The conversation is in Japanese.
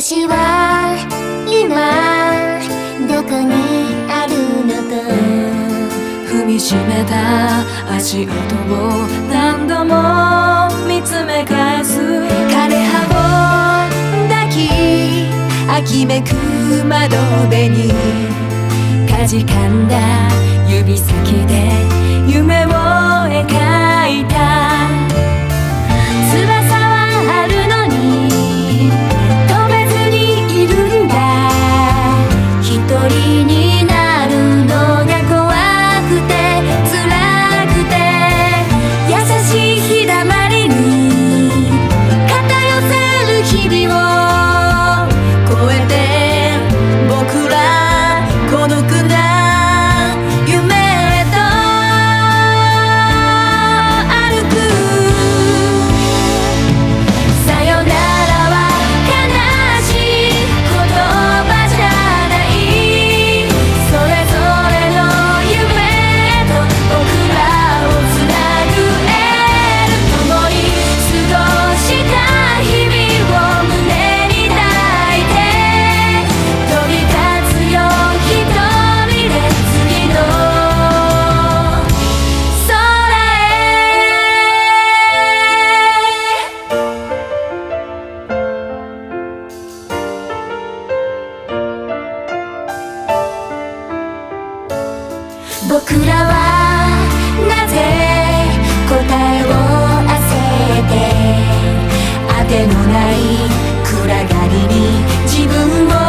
私は今どこにあるのと踏みしめた足音を何度も見つめ返す枯葉を抱き秋めく窓辺にかじかんだ指先で夢を描いた翼はあるのに飛べずにいるんだ一人になるのが怖くて辛くて優しい日だまりに肩寄せる日々を越えて僕ら孤独な夢へと歩くさよならは悲しい言葉じゃないそれぞれの夢へと僕らをつなぐエール共に過ごした日々を胸に抱いて飛び立つよ一人で次の空僕らはなぜ答えを焦って当てのない暗がりに自分を